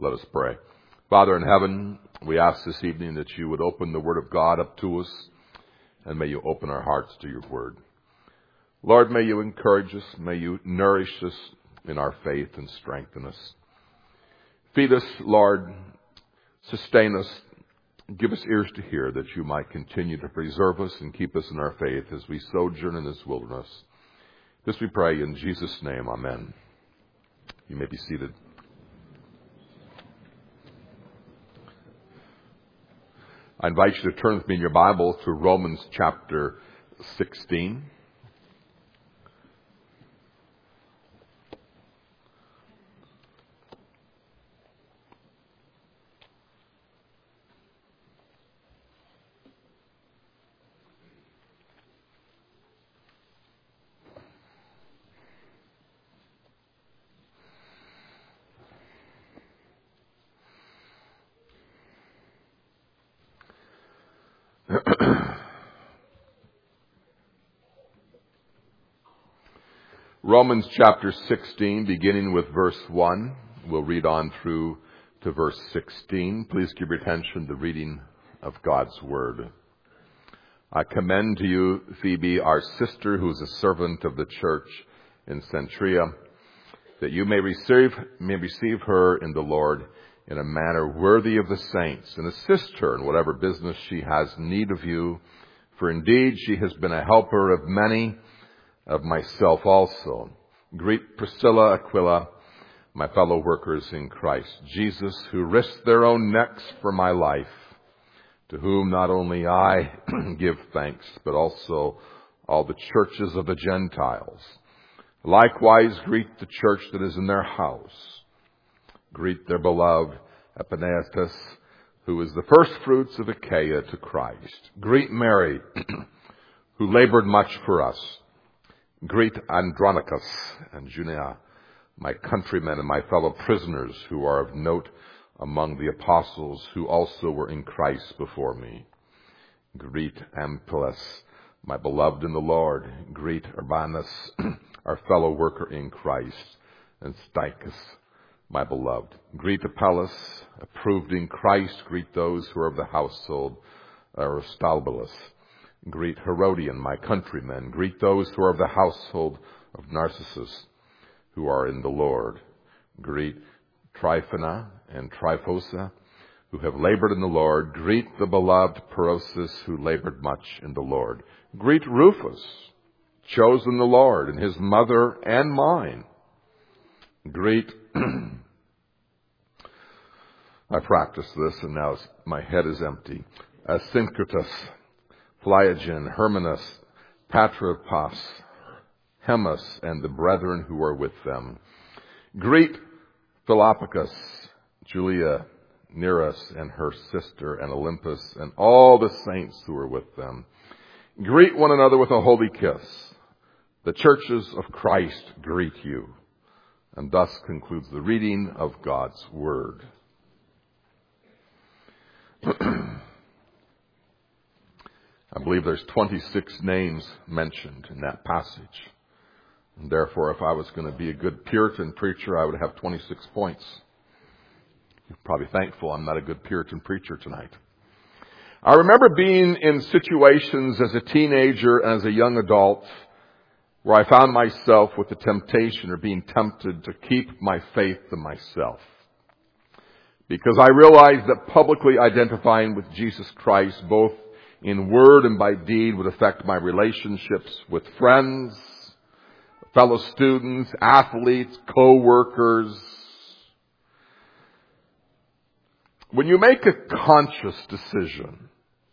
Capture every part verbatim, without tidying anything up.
Let us pray. Father in heaven, we ask this evening that you would open the Word of God up to us, and may you open our hearts to your Word. Lord, may you encourage us, may you nourish us in our faith and strengthen us. Feed us, Lord, sustain us, give us ears to hear, that you might continue to preserve us and keep us in our faith as we sojourn in this wilderness. This we pray in Jesus' name, amen. You may be seated. I invite you to turn with me in your Bible to Romans chapter sixteen. Romans chapter sixteen, beginning with verse one. We'll read on through to verse sixteen. Please give your attention to the reading of God's Word. I commend to you Phoebe, our sister, who is a servant of the church in Cenchrea, that you may receive, may receive her in the Lord in a manner worthy of the saints, and assist her in whatever business she has need of you. For indeed she has been a helper of many, of myself also. Greet Priscilla, Aquila, my fellow workers in Christ Jesus, who risked their own necks for my life, to whom not only I give thanks, but also all the churches of the Gentiles. Likewise greet the church that is in their house. Greet their beloved Epaenetus, who is the first fruits of Achaia to Christ. Greet Mary, who labored much for us. Greet Andronicus and Junia, my countrymen and my fellow prisoners, who are of note among the apostles, who also were in Christ before me. Greet Amplias, my beloved in the Lord. Greet Urbanus, our fellow worker in Christ, and Stachys, my beloved. Greet Apelles, approved in Christ. Greet those who are of the household of Aristobulus. Greet Herodian, my countrymen. Greet those who are of the household of Narcissus, who are in the Lord. Greet Tryphena and Tryphosa, who have labored in the Lord. Greet the beloved Perosis, who labored much in the Lord. Greet Rufus, chosen in the Lord, and his mother and mine. Greet, I practiced this and now my head is empty. Asyncritus, Phleogen, Hermanus, Patrobas, Hermas, and the brethren who are with them. Greet Philopagus, Julia, Nereus, and her sister, and Olympus, and all the saints who are with them. Greet one another with a holy kiss. The churches of Christ greet you. And thus concludes the reading of God's Word. I believe there's twenty-six names mentioned in that passage. And therefore, if I was going to be a good Puritan preacher, I would have twenty-six points. You're probably thankful I'm not a good Puritan preacher tonight. I remember being in situations as a teenager, as a young adult, where I found myself with the temptation or being tempted to keep my faith to myself. Because I realized that publicly identifying with Jesus Christ, both in word and by deed, would affect my relationships with friends, fellow students, athletes, co-workers. When you make a conscious decision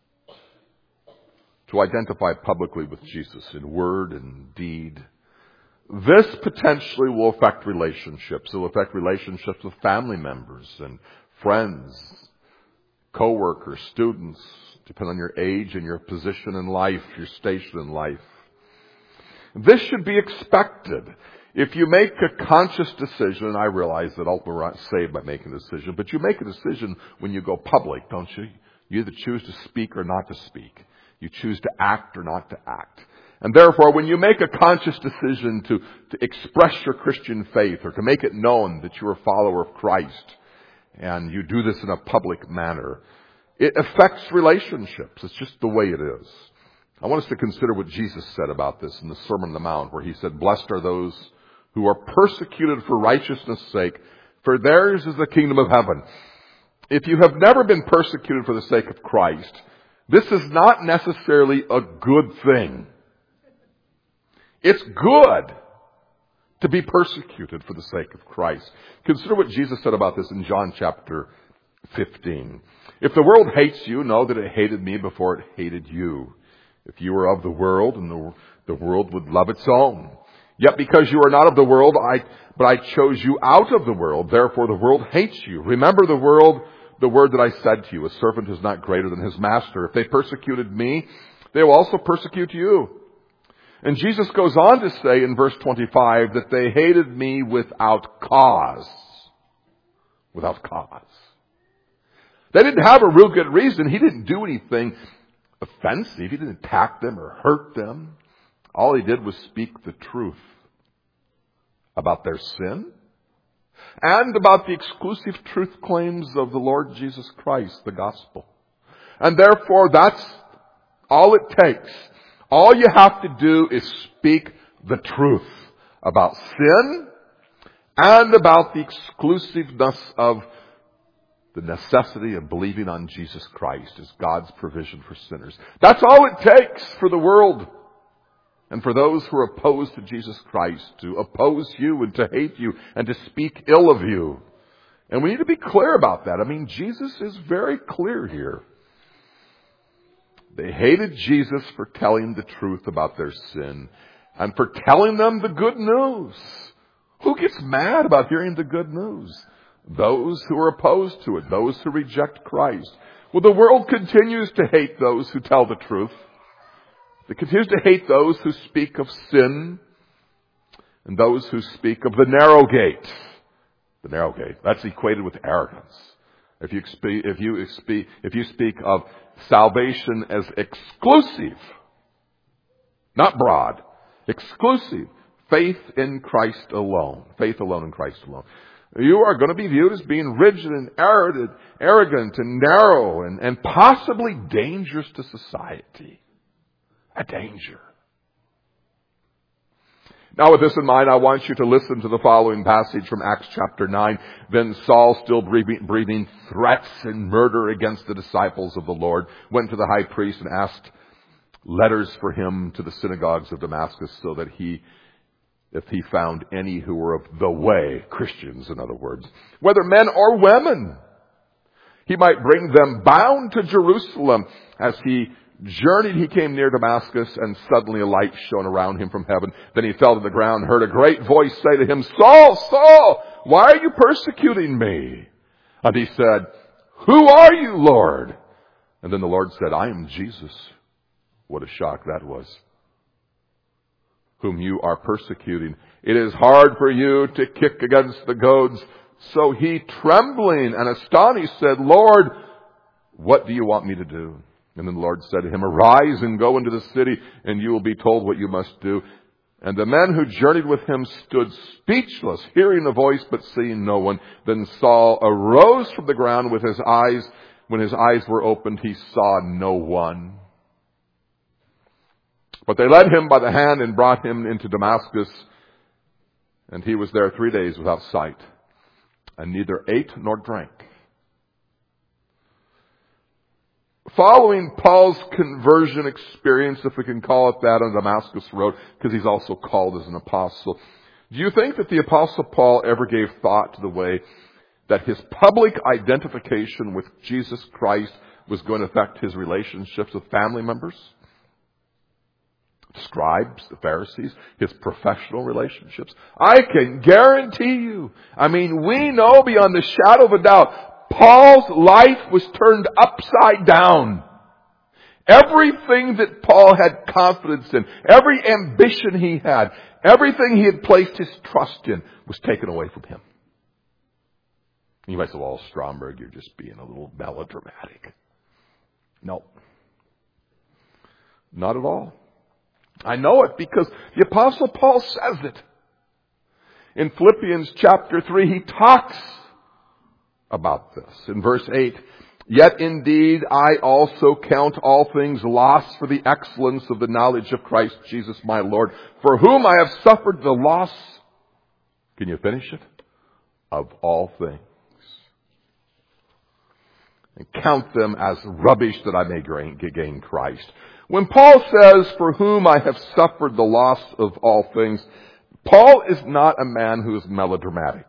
to identify publicly with Jesus in word and deed, this potentially will affect relationships. It will affect relationships with family members and friends, co-workers, students, depending on your age and your position in life, your station in life. This should be expected. If you make a conscious decision, and I realize that ultimately we're not saved by making a decision, but you make a decision when you go public, don't you? You either choose to speak or not to speak. You choose to act or not to act. And therefore, when you make a conscious decision to, to express your Christian faith or to make it known that you're a follower of Christ, and you do this in a public manner, it affects relationships. It's just the way it is. I want us to consider what Jesus said about this in the Sermon on the Mount, where he said, "Blessed are those who are persecuted for righteousness' sake, for theirs is the kingdom of heaven." If you have never been persecuted for the sake of Christ, this is not necessarily a good thing. It's good to be persecuted for the sake of Christ. Consider what Jesus said about this in John chapter fifteen. "If the world hates you, know that it hated me before it hated you. If you were of the world, and the, the world would love its own. Yet because you are not of the world, I, but I chose you out of the world, therefore the world hates you. Remember the world, the word that I said to you, a servant is not greater than his master. If they persecuted me, they will also persecute you." And Jesus goes on to say in verse twenty-five that they hated me without cause. Without cause. They didn't have a real good reason. He didn't do anything offensive. He didn't attack them or hurt them. All he did was speak the truth about their sin and about the exclusive truth claims of the Lord Jesus Christ, the gospel. And therefore, that's all it takes. All you have to do is speak the truth about sin and about the exclusiveness of the necessity of believing on Jesus Christ as God's provision for sinners. That's all it takes for the world and for those who are opposed to Jesus Christ to oppose you and to hate you and to speak ill of you. And we need to be clear about that. I mean, Jesus is very clear here. They hated Jesus for telling the truth about their sin and for telling them the good news. Who gets mad about hearing the good news? Those who are opposed to it, those who reject Christ. Well, the world continues to hate those who tell the truth. It continues to hate those who speak of sin and those who speak of the narrow gate. The narrow gate, that's equated with arrogance. If you speak, if you speak, if you speak of salvation as exclusive, not broad, exclusive, faith in Christ alone, faith alone in Christ alone, you are going to be viewed as being rigid and arrogant, arrogant and narrow and, and possibly dangerous to society. A danger. Now with this in mind, I want you to listen to the following passage from Acts chapter nine. Then Saul, still breathing, breathing threats and murder against the disciples of the Lord, went to the high priest and asked letters for him to the synagogues of Damascus so that he, if he found any who were of the way, Christians in other words, whether men or women, he might bring them bound to Jerusalem. As he journeyed, he came near Damascus, and suddenly a light shone around him from heaven. Then he fell to the ground, heard a great voice say to him, "Saul, Saul, why are you persecuting me?" And he said, "Who are you, Lord?" And then the Lord said, "I am Jesus." What a shock that was. "Whom you are persecuting. It is hard for you to kick against the goads." So he, trembling and astonished, said, "Lord, what do you want me to do?" And then the Lord said to him, "Arise and go into the city, and you will be told what you must do." And the men who journeyed with him stood speechless, hearing the voice but seeing no one. Then Saul arose from the ground with his eyes. When his eyes were opened, he saw no one. But they led him by the hand and brought him into Damascus. And he was there three days without sight, and neither ate nor drank. Following Paul's conversion experience, if we can call it that, on Damascus Road, because he's also called as an apostle, do you think that the Apostle Paul ever gave thought to the way that his public identification with Jesus Christ was going to affect his relationships with family members, scribes, the Pharisees, his professional relationships? I can guarantee you, I mean, we know beyond the shadow of a doubt, Paul's life was turned upside down. Everything that Paul had confidence in, every ambition he had, everything he had placed his trust in was taken away from him. You might say, "Well, Stromberg, you're just being a little melodramatic." No. Not at all. I know it because the Apostle Paul says it. In Philippians chapter three, he talks about this. In verse eight, yet indeed I also count all things lost for the excellence of the knowledge of Christ Jesus my Lord, for whom I have suffered the loss, can you finish it? Of all things. And count them as rubbish that I may gain Christ. When Paul says, for whom I have suffered the loss of all things, Paul is not a man who is melodramatic.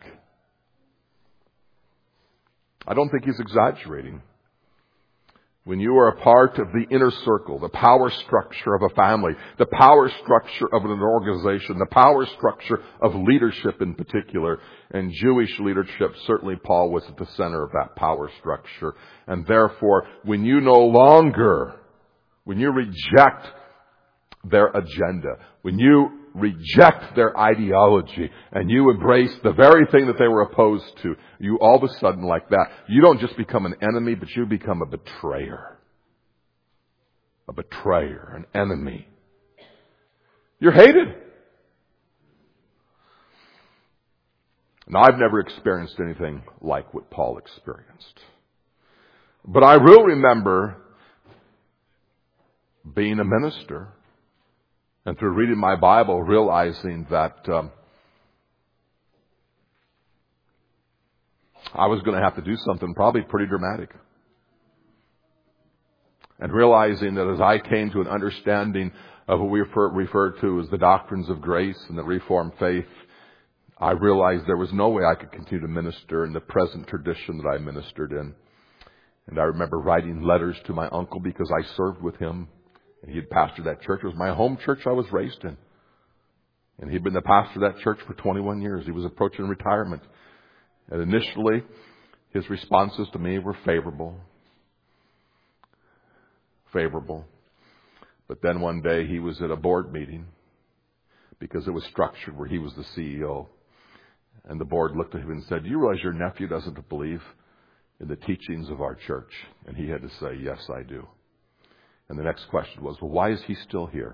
I don't think he's exaggerating. When you are a part of the inner circle, the power structure of a family, the power structure of an organization, the power structure of leadership in particular, and Jewish leadership, certainly Paul was at the center of that power structure. And therefore, when you no longer, when you reject their agenda, when you reject their ideology and you embrace the very thing that they were opposed to, you all of a sudden, like that, you don't just become an enemy, but you become a betrayer. A betrayer, an enemy. You're hated. Now, I've never experienced anything like what Paul experienced. But I will remember being a minister and through reading my Bible, realizing that um, I was going to have to do something probably pretty dramatic. And realizing that as I came to an understanding of what we refer, refer to as the doctrines of grace and the Reformed faith, I realized there was no way I could continue to minister in the present tradition that I ministered in. And I remember writing letters to my uncle because I served with him. And he had pastored that church. It was my home church I was raised in. And he'd been the pastor of that church for twenty-one years. He was approaching retirement. And initially, his responses to me were favorable. Favorable. But then one day he was at a board meeting because it was structured where he was the C E O. And the board looked at him and said, do you realize your nephew doesn't believe in the teachings of our church? And he had to say, yes, I do. And the next question was, well, why is he still here?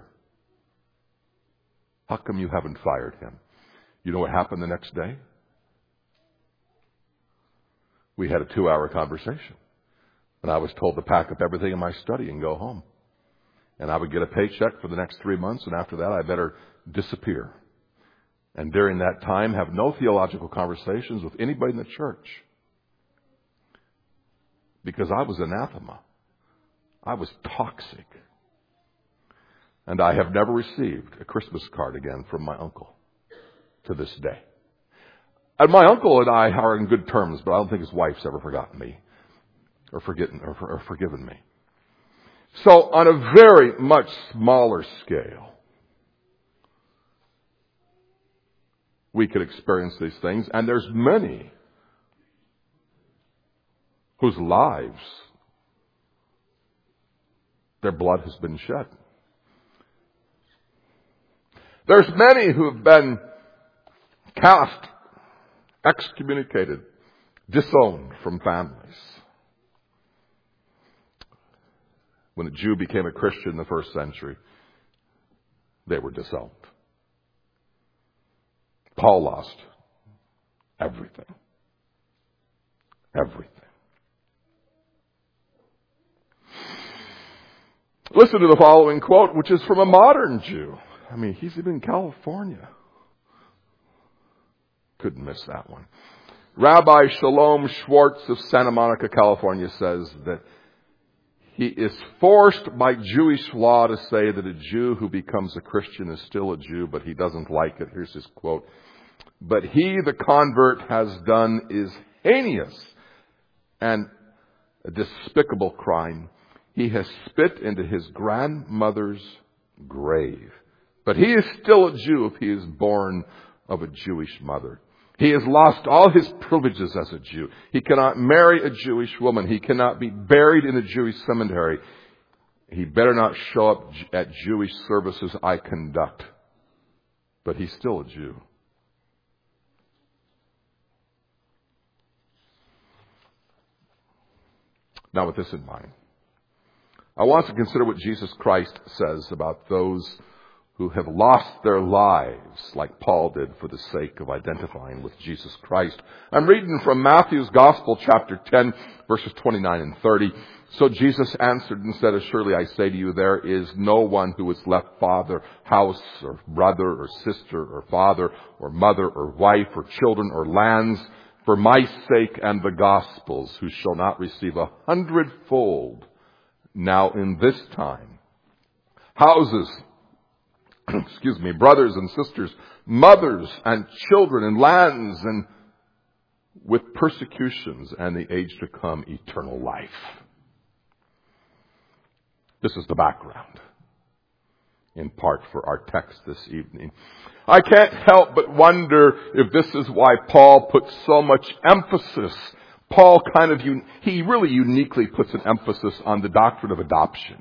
How come you haven't fired him? You know what happened the next day? We had a two-hour conversation. And I was told to pack up everything in my study and go home. And I would get a paycheck for the next three months, and after that I better disappear. And during that time, have no theological conversations with anybody in the church. Because I was anathema. I was toxic. And I have never received a Christmas card again from my uncle to this day. And my uncle and I are in good terms, but I don't think his wife's ever forgotten me or, forgetting, or, or forgiven me. So on a very much smaller scale, we could experience these things. And there's many whose lives, their blood has been shed. There's many who have been cast, excommunicated, disowned from families. When a Jew became a Christian in the first century, they were disowned. Paul lost everything. Everything. Listen to the following quote, which is from a modern Jew. I mean, he's even in California. Couldn't miss that one. Rabbi Shalom Schwartz of Santa Monica, California says that he is forced by Jewish law to say that a Jew who becomes a Christian is still a Jew, but he doesn't like it. Here's his quote. But he, the convert, has done is heinous and a despicable crime. He has spit into his grandmother's grave. But he is still a Jew if he is born of a Jewish mother. He has lost all his privileges as a Jew. He cannot marry a Jewish woman. He cannot be buried in a Jewish cemetery. He better not show up at Jewish services I conduct. But he's still a Jew. Now, with this in mind, I want to consider what Jesus Christ says about those who have lost their lives like Paul did for the sake of identifying with Jesus Christ. I'm reading from Matthew's Gospel, chapter ten, verses twenty-nine and thirty. So Jesus answered and said, "Surely I say to you, there is no one who has left father, house, or brother, or sister, or father, or mother, or wife, or children, or lands, for my sake and the gospel's, who shall not receive a hundredfold now in this time houses, excuse me, brothers and sisters, mothers and children, and lands, and with persecutions, and the age to come, eternal life." This is the background, in part, for our text this evening. I can't help but wonder if this is why Paul puts so much emphasis. Paul kind of, he really uniquely puts an emphasis on the doctrine of adoption.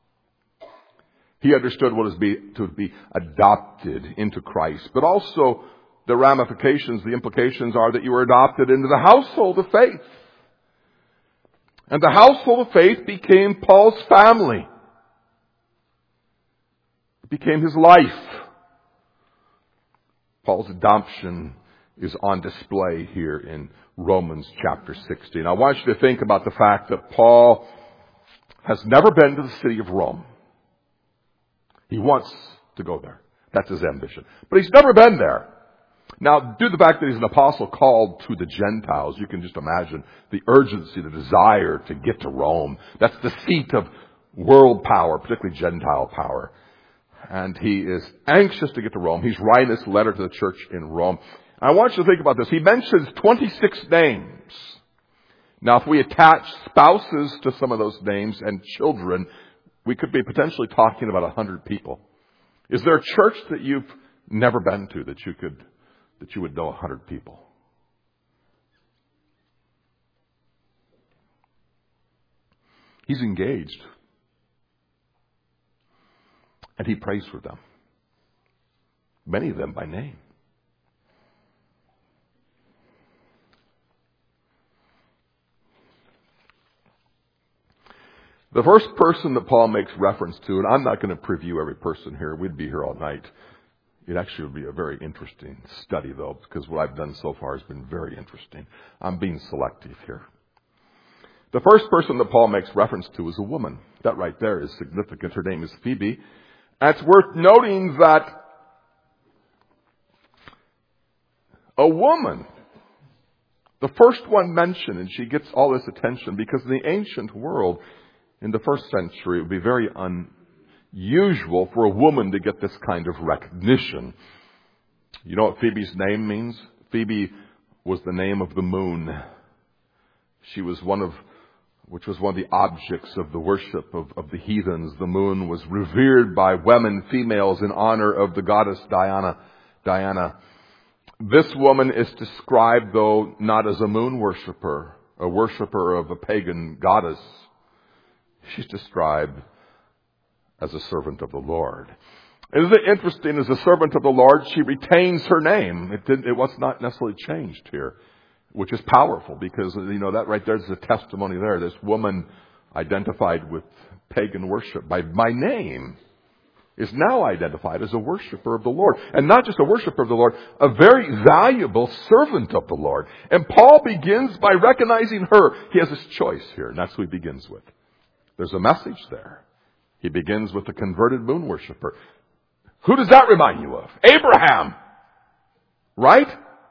He understood what it is to be adopted into Christ, but also the ramifications, the implications are that you were adopted into the household of faith. And the household of faith became Paul's family. It became his life. Paul's adoption is on display here in Romans chapter sixteen. I want you to think about the fact that Paul has never been to the city of Rome. He wants to go there. That's his ambition. But he's never been there. Now, due to the fact that he's an apostle called to the Gentiles, you can just imagine the urgency, the desire to get to Rome. That's the seat of world power, particularly Gentile power. And he is anxious to get to Rome. He's writing this letter to the church in Rome. I want you to think about this. He mentions twenty-six names. Now, if we attach spouses to some of those names and children, we could be potentially talking about one hundred people. Is there a church that you've never been to that you could that you would know one hundred people? He's engaged. And he prays for them. Many of them by name. The first person that Paul makes reference to, and I'm not going to preview every person here. We'd be here all night. It actually would be a very interesting study, though, because what I've done so far has been very interesting. I'm being selective here. The first person that Paul makes reference to is a woman. That right there is significant. Her name is Phoebe. And it's worth noting that a woman, the first one mentioned, and she gets all this attention because in the ancient world, in the first century, it would be very unusual for a woman to get this kind of recognition. You know what Phoebe's name means? Phoebe was the name of the moon. She was one of, which was one of the objects of the worship of, of the heathens. The moon was revered by women, females, in honor of the goddess Diana. Diana. This woman is described, though, not as a moon worshiper, a worshiper of a pagan goddess. She's described as a servant of the Lord. Isn't it interesting, as a servant of the Lord, she retains her name. It didn't, it was not necessarily changed here, which is powerful because, you know, that right there's a testimony there. This woman identified with pagan worship by my name is now identified as a worshiper of the Lord. And not just a worshiper of the Lord, a very valuable servant of the Lord. And Paul begins by recognizing her. He has his choice here, and that's who he begins with. There's a message there. He begins with the converted moon worshiper. Who does that remind you of? Abraham. Right?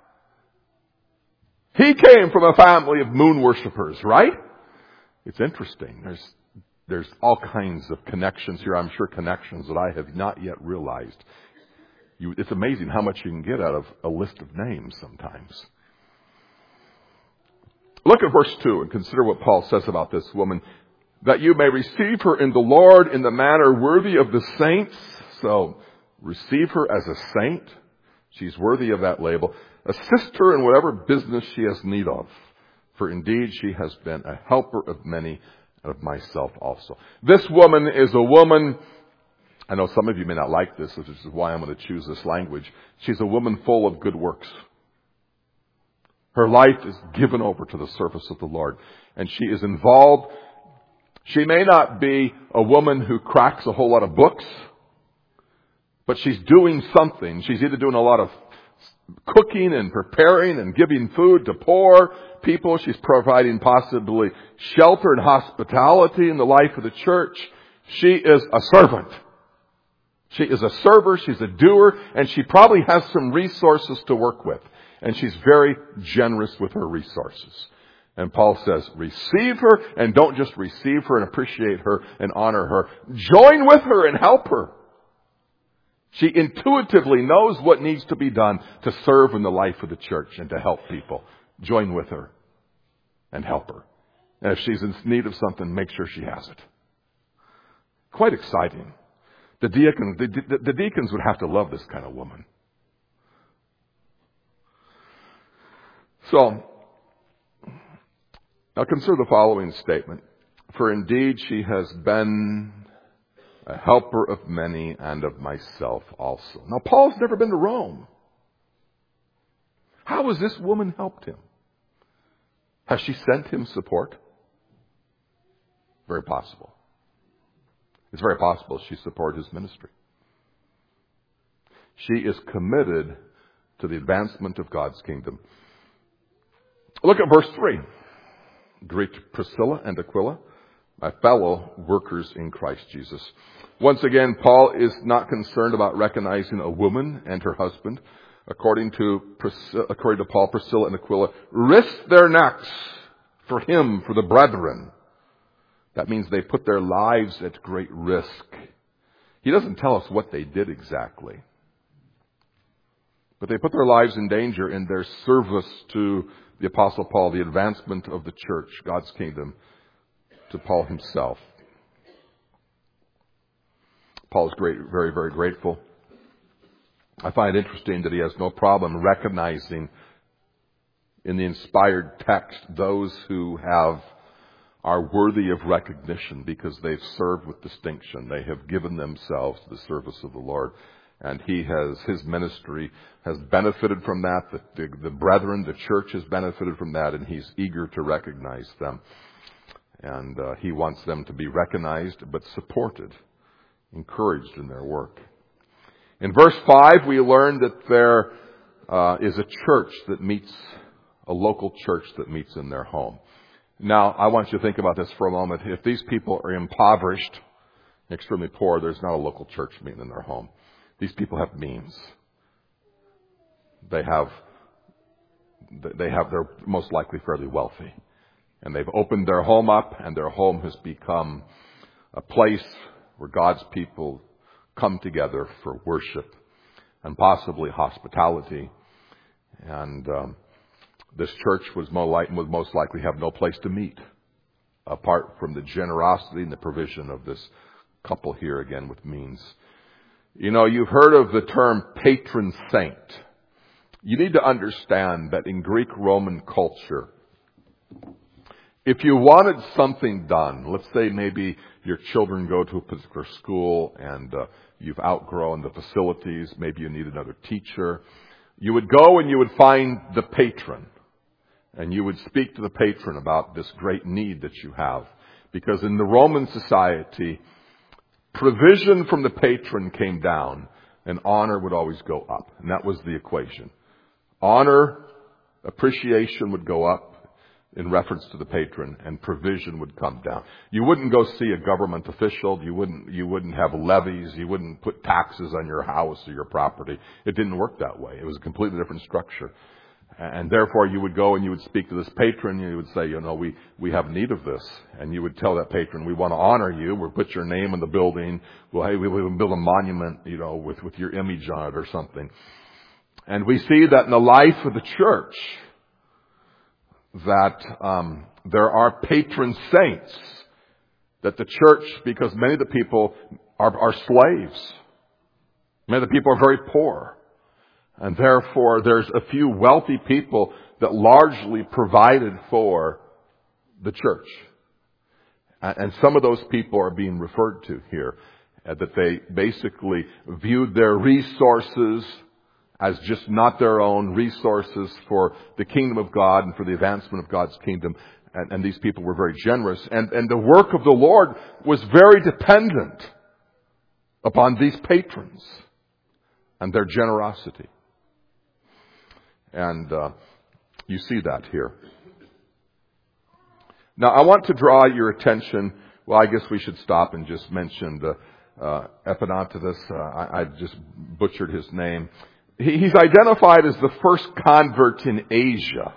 He came from a family of moon worshipers, right? It's interesting. There's there's all kinds of connections here. I'm sure connections that I have not yet realized. You, it's amazing how much you can get out of a list of names sometimes. Look at verse two and consider what Paul says about this woman. That you may receive her in the Lord in the manner worthy of the saints. So, receive her as a saint. She's worthy of that label. Assist her in whatever business she has need of. For indeed she has been a helper of many, and of myself also. This woman is a woman, I know some of you may not like this, which is why I'm going to choose this language. She's a woman full of good works. Her life is given over to the service of the Lord. And she is involved. She may not be a woman who cracks a whole lot of books, But she's doing something. She's either doing a lot of cooking and preparing and giving food to poor people. She's providing possibly shelter and hospitality in the life of the church. She is a servant. She is a server. She's a doer. And she probably has some resources to work with. And she's very generous with her resources. And Paul says, receive her, and don't just receive her and appreciate her and honor her. Join with her and help her. She intuitively knows what needs to be done to serve in the life of the church and to help people. Join with her and help her. And if she's in need of something, make sure she has it. Quite exciting. The deacons, the, the, the deacons would have to love this kind of woman. So, now consider the following statement. For indeed she has been a helper of many and of myself also. Now Paul's never been to Rome. How has this woman helped him? Has she sent him support? Very possible. It's very possible she supported his ministry. She is committed to the advancement of God's kingdom. Look at verse three. Greet Priscilla and Aquila, my fellow workers in Christ Jesus. Once again, Paul is not concerned about recognizing a woman and her husband. According to, according to Paul, Priscilla and Aquila risked their necks for him, for the brethren. That means they put their lives at great risk. He doesn't tell us what they did exactly. But they put their lives in danger in their service to the Apostle Paul, the advancement of the church, God's kingdom, to Paul himself. Paul is great, very, very grateful. I find it interesting that he has no problem recognizing in the inspired text those who have are worthy of recognition because they've served with distinction. They have given themselves to the service of the Lord. And he has, his ministry has benefited from that. The, the, the brethren, the church has benefited from that, and he's eager to recognize them. And uh, he wants them to be recognized but supported, encouraged in their work. In verse five, we learn that there uh, is a church that meets, a local church that meets in their home. Now, I want you to think about this for a moment. If these people are impoverished, extremely poor, there's not a local church meeting in their home. These people have means. They have, they have, they're most likely fairly wealthy. And they've opened their home up, and their home has become a place where God's people come together for worship and possibly hospitality. And um, this church was would most likely have no place to meet apart from the generosity and the provision of this couple here again with means. You know, you've heard of the term patron saint. You need to understand that in Greek-Roman culture, if you wanted something done, let's say maybe your children go to a particular school and uh, you've outgrown the facilities, maybe you need another teacher, you would go and you would find the patron. And you would speak to the patron about this great need that you have. Because in the Roman society, provision from the patron came down and honor would always go up. And that was the equation. Honor, appreciation would go up in reference to the patron, and provision would come down. You wouldn't go see a government official. You wouldn't, you wouldn't have levies. You wouldn't put taxes on your house or your property. It didn't work that way. It was a completely different structure. And therefore you would go and you would speak to this patron, and you would say, you know, we, we have need of this. And you would tell that patron, we want to honor you. We'll put your name in the building. Well, hey, we will build a monument, you know, with, with your image on it or something. And we see that in the life of the church, that um, there are patron saints. That the church, because many of the people are, are slaves. Many of the people are very poor. And therefore, there's a few wealthy people that largely provided for the church. And some of those people are being referred to here, that they basically viewed their resources as just not their own resources for the kingdom of God and for the advancement of God's kingdom. And, and these people were very generous. And, and the work of the Lord was very dependent upon these patrons. and their generosity. And uh, you see that here. Now, I want to draw your attention. Well, I guess we should stop and just mention the uh, Epaphroditus. Uh, I, I just butchered his name. He, he's identified as the first convert in Asia.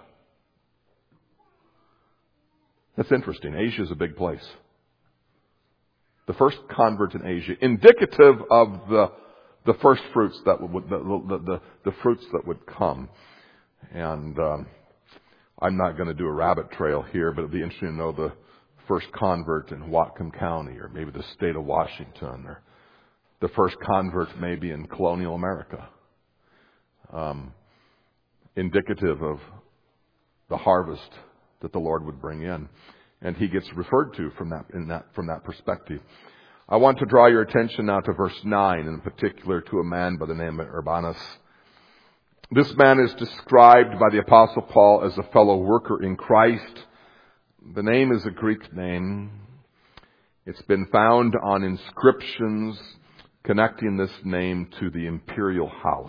That's interesting. Asia is a big place. The first convert in Asia, indicative of the the first fruits that would the the, the, the fruits that would come. And um, I'm not going to do a rabbit trail here, but it'd be interesting to know the first convert in Whatcom County, or maybe the state of Washington, or the first convert maybe in colonial America. Um, indicative of the harvest that the Lord would bring in, and he gets referred to from that in that from that perspective. I want to draw your attention now to verse nine, in particular to a man by the name of Urbanus. This man is described by the Apostle Paul as a fellow worker in Christ. The name is a Greek name. It's been found on inscriptions connecting this name to the imperial house,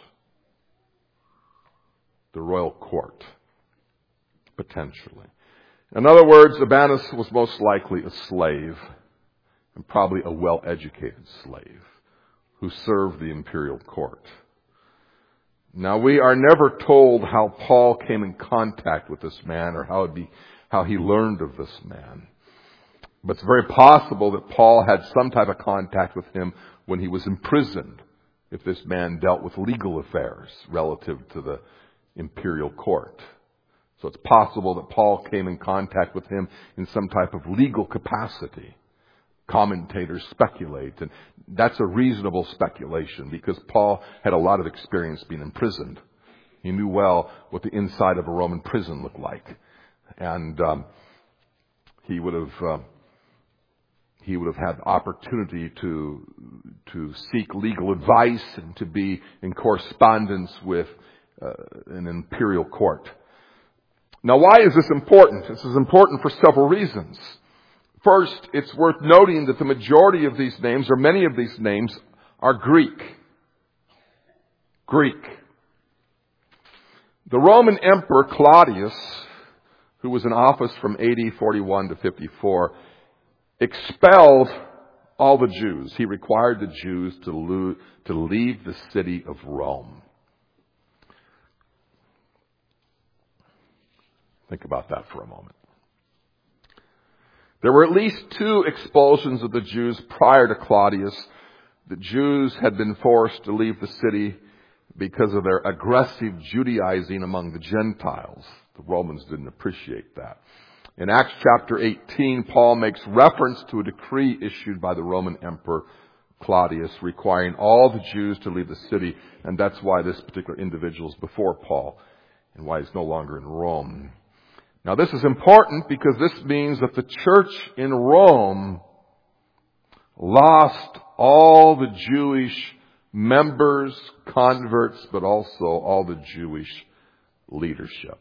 the royal court, potentially. In other words, Urbanus was most likely a slave, and probably a well-educated slave, who served the imperial court. Now, we are never told how Paul came in contact with this man, or how it be, how he learned of this man. But it's very possible that Paul had some type of contact with him when he was imprisoned, if this man dealt with legal affairs relative to the imperial court. So it's possible that Paul came in contact with him in some type of legal capacity. Commentators speculate, and that's a reasonable speculation, because Paul had a lot of experience being imprisoned. He knew well what the inside of a Roman prison looked like, and um, he would have uh, he would have had opportunity to to seek legal advice and to be in correspondence with uh, an imperial court. Now, why is this important? This is important for several reasons. First, it's worth noting that the majority of these names, or many of these names, are Greek. Greek. The Roman Emperor Claudius, who was in office from A D forty-one to fifty-four, expelled all the Jews. He required the Jews to, lo- to leave the city of Rome. Think about that for a moment. There were at least two expulsions of the Jews prior to Claudius. The Jews had been forced to leave the city because of their aggressive Judaizing among the Gentiles. The Romans didn't appreciate that. In Acts chapter eighteen, Paul makes reference to a decree issued by the Roman Emperor Claudius requiring all the Jews to leave the city, and that's why this particular individual is before Paul and why he's no longer in Rome. Now, this is important because this means that the church in Rome lost all the Jewish members, converts, but also all the Jewish leadership.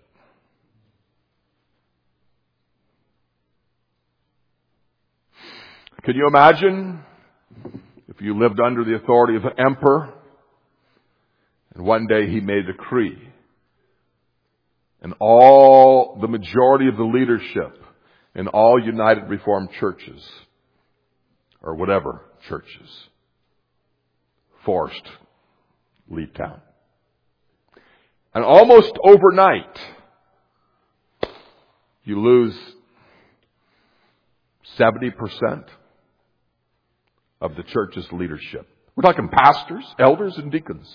Can you imagine if you lived under the authority of an emperor and one day he made a decree, and all, the majority of the leadership in all United Reformed churches, or whatever churches, forced leave town. And almost overnight, you lose seventy percent of the church's leadership. We're talking pastors, elders, and deacons.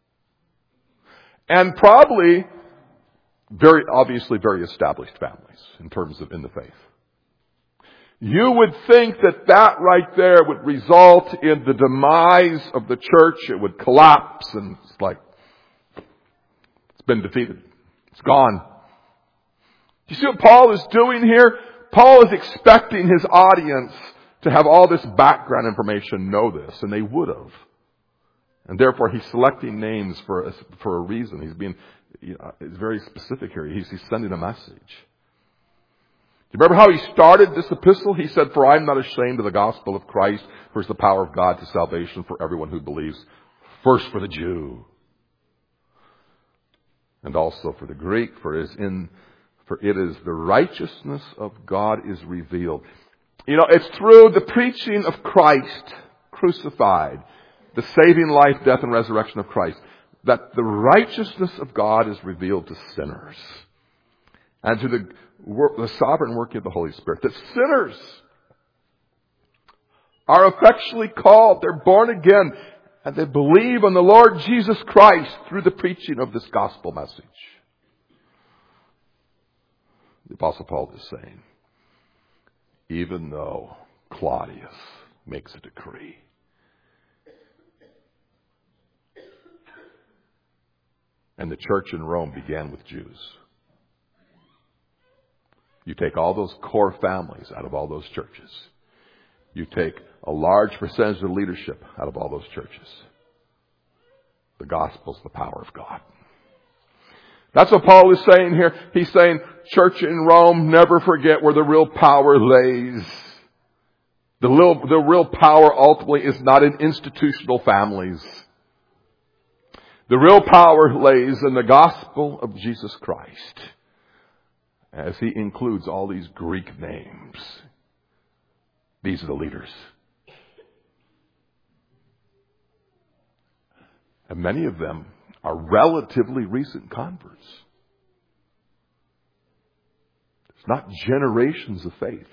And probably very obviously very established families in terms of in the faith. You would think that that right there would result in the demise of the church. It would collapse, and it's like, it's been defeated. It's gone. Do you see what Paul is doing here? Paul is expecting his audience to have all this background information, know this, and they would have. And therefore, he's selecting names for a, for a reason. He's being you know, it's very specific here. He's, he's sending a message. Do you remember how he started this epistle? He said, "For I am not ashamed of the gospel of Christ, for it is the power of God to salvation for everyone who believes, First for the Jew, and also for the Greek, for it is in for it is the righteousness of God is revealed. You know, it's through the preaching of Christ crucified, the saving life, death, and resurrection of Christ, that the righteousness of God is revealed to sinners. And to the, the sovereign working of the Holy Spirit, that sinners are effectually called, they're born again, and they believe on the Lord Jesus Christ through the preaching of this gospel message. The Apostle Paul is saying, even though Claudius makes a decree, and the church in Rome began with Jews. You take all those core families out of all those churches. You take a large percentage of leadership out of all those churches. The gospel's the power of God. That's what Paul is saying here. He's saying, church in Rome, never forget where the real power lays. The real, the real power ultimately is not in institutional families. The real power lays in the gospel of Jesus Christ, as he includes all these Greek names. These are the leaders. And many of them are relatively recent converts. It's not generations of faith.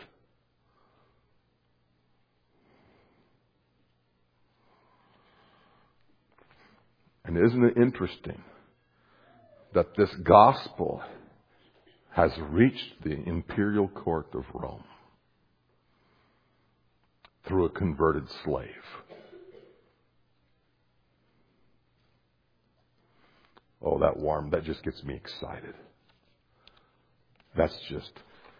And isn't it interesting that this gospel has reached the imperial court of Rome through a converted slave? Oh, that warm, that just gets me excited. That's just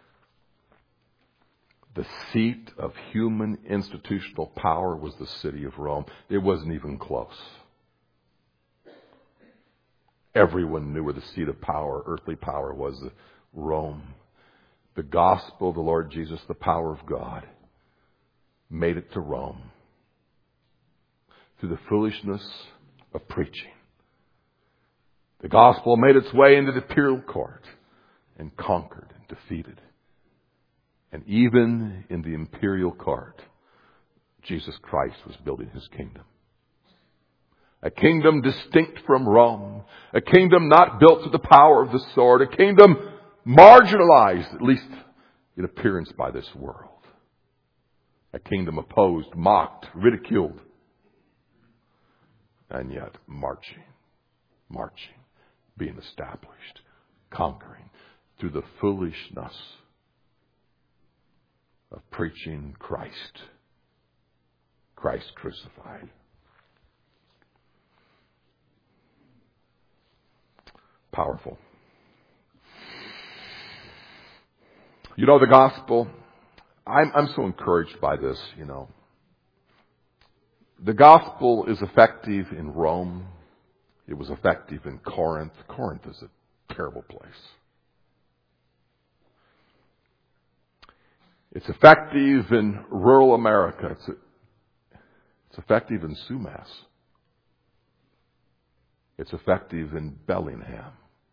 the seat of human institutional power was the city of Rome. It wasn't even close. Everyone knew where the seat of power, earthly power, was Rome. The gospel of the Lord Jesus, the power of God, made it to Rome through the foolishness of preaching. The gospel made its way into the imperial court and conquered and defeated. And even in the imperial court, Jesus Christ was building his kingdom. A kingdom distinct from Rome. A kingdom not built to the power of the sword. A kingdom marginalized, at least in appearance, by this world. A kingdom opposed, mocked, ridiculed. And yet marching, marching, being established, conquering through the foolishness of preaching Christ. Christ crucified. Powerful. You know, the gospel, I'm, I'm so encouraged by this, you know. The gospel is effective in Rome. It was effective in Corinth. Corinth is a terrible place. It's effective in rural America. It's, a, it's effective in Sumas. It's effective in Bellingham,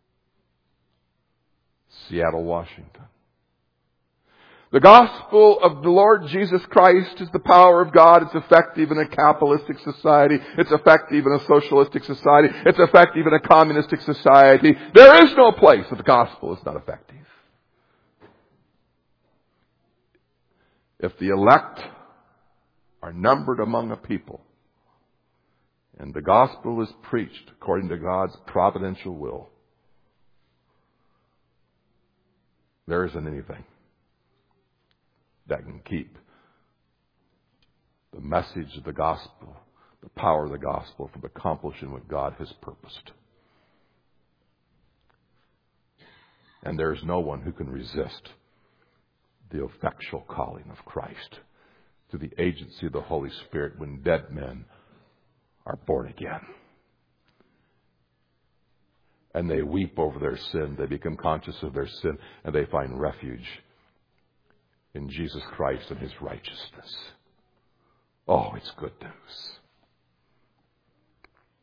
Seattle, Washington. The gospel of the Lord Jesus Christ is the power of God. It's effective in a capitalistic society. It's effective in a socialistic society. It's effective in a communistic society. There is no place that the gospel is not effective. If the elect are numbered among a people, and the gospel is preached according to God's providential will, there isn't anything that can keep the message of the gospel, the power of the gospel, from accomplishing what God has purposed. And there is no one who can resist the effectual calling of Christ through the agency of the Holy Spirit when dead men are born again. And they weep over their sin. They become conscious of their sin, and they find refuge in Jesus Christ and his righteousness. Oh, it's good news.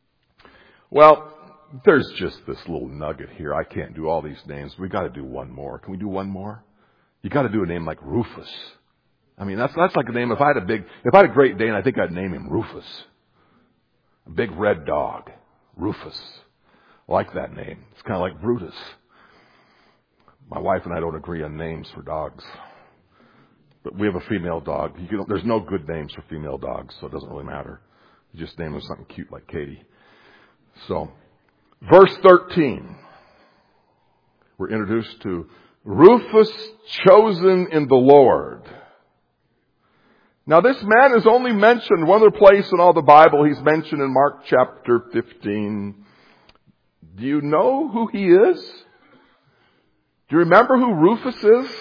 Well, there's just this little nugget here. I can't do all these names. We got to do one more. Can we do one more? You got to do a name like Rufus. I mean, that's that's like a name. If I had a big, if I had a Great Dane, I think I'd name him Rufus. A big red dog, Rufus. I like that name. It's kind of like Brutus. My wife and I don't agree on names for dogs, but we have a female dog. You can, there's no good names for female dogs, so it doesn't really matter. You just name them something cute like Katie. So, verse thirteen, we're introduced to Rufus, chosen in the Lord. Now, this man is only mentioned one other place in all the Bible. He's mentioned in Mark chapter fifteen. Do you know who he is? Do you remember who Rufus is?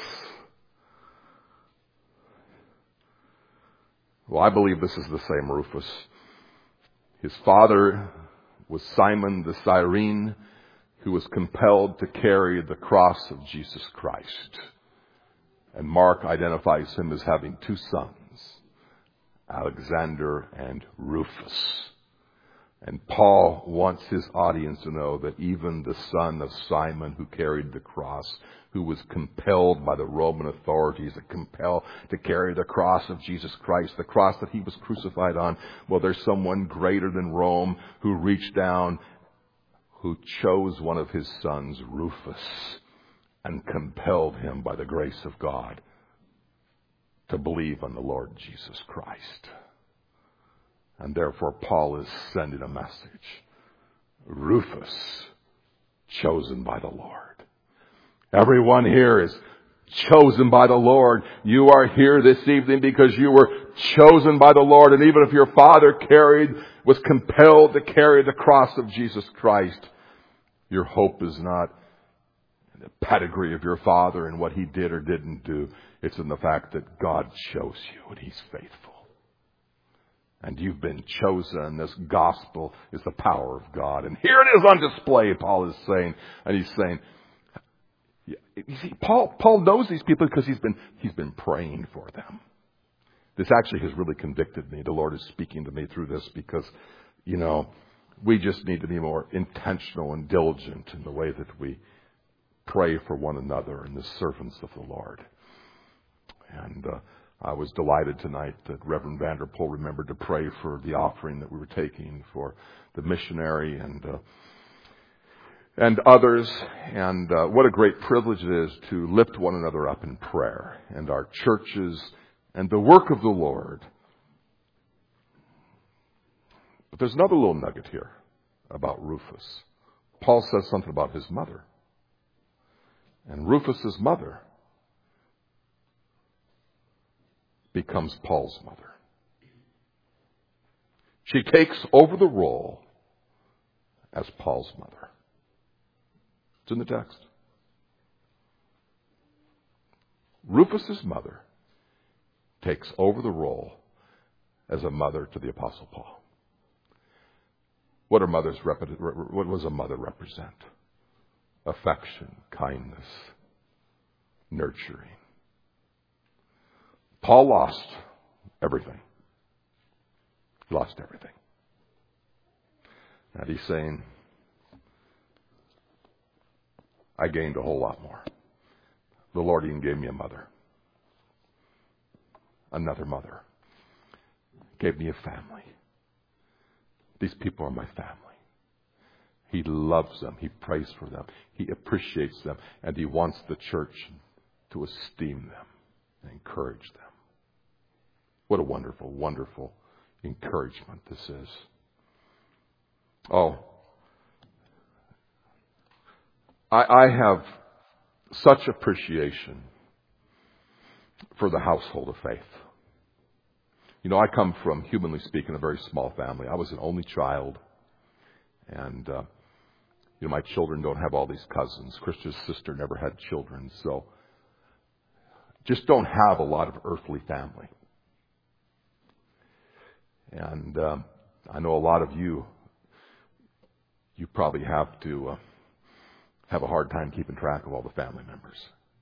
Well, I believe this is the same Rufus. His father was Simon the Cyrene, who was compelled to carry the cross of Jesus Christ. And Mark identifies him as having two sons, Alexander and Rufus. And Paul wants his audience to know that even the son of Simon who carried the cross, who was compelled by the Roman authorities to compel to carry the cross of Jesus Christ, the cross that he was crucified on, well, there's someone greater than Rome who reached down, who chose one of his sons, Rufus, and compelled him by the grace of God to believe on the Lord Jesus Christ. And therefore, Paul is sending a message. Rufus, chosen by the Lord. Everyone here is chosen by the Lord. You are here this evening because you were chosen by the Lord. And even if your father carried, was compelled to carry the cross of Jesus Christ, your hope is not in the pedigree of your father and what he did or didn't do. It's in the fact that God chose you and he's faithful. And you've been chosen. This gospel is the power of God. And here it is on display, Paul is saying. And he's saying, you see, Paul, Paul knows these people because he's been, he's been praying for them. This actually has really convicted me. The Lord is speaking to me through this because, you know, we just need to be more intentional and diligent in the way that we pray for one another and the servants of the Lord. And, uh, I was delighted tonight that Reverend Vanderpool remembered to pray for the offering that we were taking for the missionary and uh, and others. And uh, what a great privilege it is to lift one another up in prayer and our churches and the work of the Lord. But there's another little nugget here about Rufus. Paul says something about his mother. And Rufus's mother becomes Paul's mother. She takes over the role as Paul's mother. It's in the text. Rufus's mother takes over the role as a mother to the Apostle Paul. What are mothers rep- what does a mother represent? Affection, kindness, nurturing. Paul lost everything. He lost everything. And he's saying, I gained a whole lot more. The Lord even gave me a mother. Another mother. Gave me a family. These people are my family. He loves them. He prays for them. He appreciates them. And he wants the church to esteem them and encourage them. What a wonderful, wonderful encouragement this is. Oh, I, I have such appreciation for the household of faith. You know, I come from, humanly speaking, a very small family. I was an only child. And, uh, you know, my children don't have all these cousins. Christian's sister never had children. So, just don't have a lot of earthly family. And um, I know a lot of you, you probably have to uh, have a hard time keeping track of all the family members.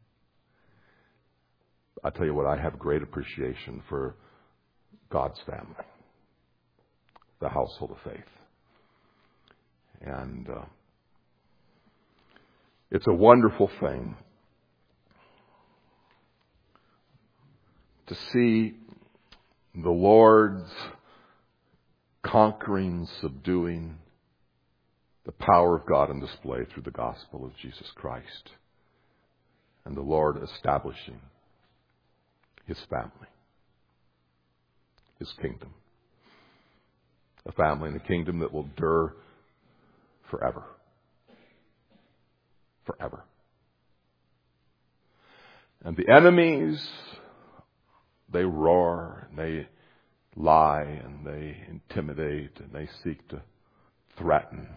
I tell you what, I have great appreciation for God's family, the household of faith. And uh, it's a wonderful thing to see the Lord's conquering, subduing the power of God on display through the gospel of Jesus Christ, and the Lord establishing His family, His kingdom. A family and a kingdom that will endure forever. Forever. And the enemies, they roar, and they lie, and they intimidate, and they seek to threaten.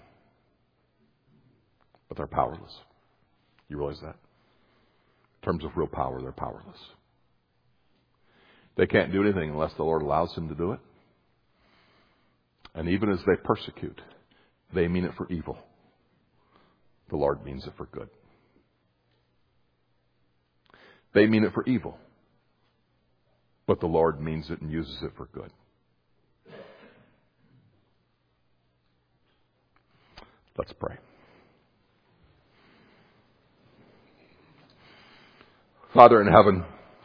But they're powerless. You realize that? In terms of real power, they're powerless. They can't do anything unless the Lord allows them to do it. And even as they persecute, they mean it for evil. The Lord means it for good. They mean it for evil, but the Lord means it and uses it for good. Let's pray. Father in heaven,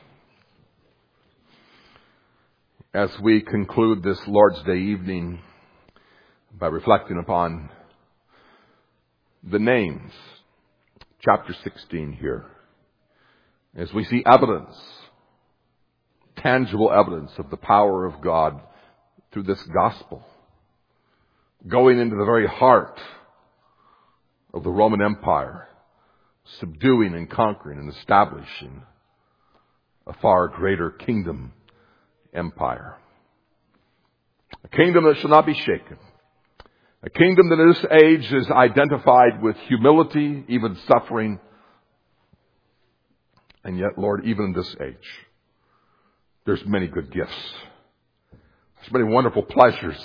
as we conclude this Lord's Day evening by reflecting upon the names, chapter sixteen here, as we see evidence, tangible evidence of the power of God through this gospel, going into the very heart of the Roman Empire, subduing and conquering and establishing a far greater kingdom empire. A kingdom that shall not be shaken. A kingdom that in this age is identified with humility, even suffering. And yet, Lord, even in this age, there's many good gifts. There's many wonderful pleasures.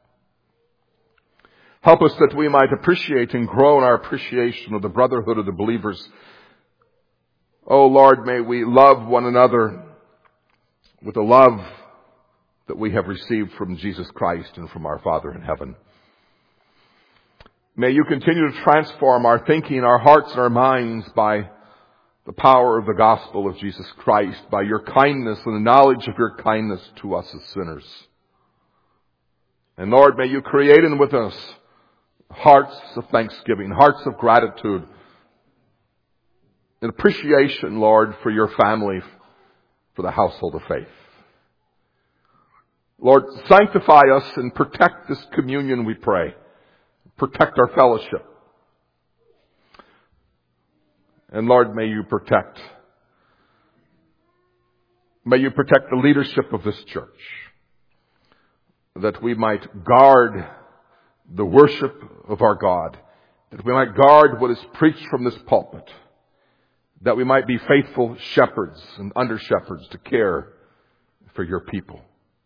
Help us that we might appreciate and grow in our appreciation of the brotherhood of the believers. Oh Lord, may we love one another with the love that we have received from Jesus Christ and from our Father in heaven. May you continue to transform our thinking, our hearts, and our minds by the power of the gospel of Jesus Christ, by your kindness and the knowledge of your kindness to us as sinners. And Lord, may you create in with us hearts of thanksgiving, hearts of gratitude, and appreciation, Lord, for your family, for the household of faith. Lord, sanctify us and protect this communion, we pray. Protect our fellowship. And Lord, may you protect, may you protect the leadership of this church, that we might guard the worship of our God, that we might guard what is preached from this pulpit, that we might be faithful shepherds and under-shepherds to care for your people.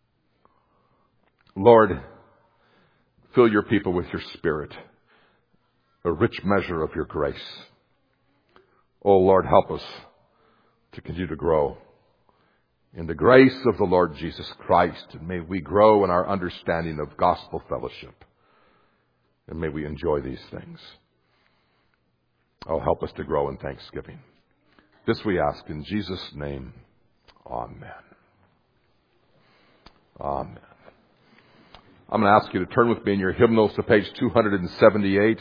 Lord, fill your people with your Spirit, a rich measure of your grace. Oh Lord, help us to continue to grow in the grace of the Lord Jesus Christ, and may we grow in our understanding of gospel fellowship. And may we enjoy these things. Oh, help us to grow in thanksgiving. This we ask in Jesus' name. Amen. Amen. I'm going to ask you to turn with me in your hymnals to page two seventy-eight.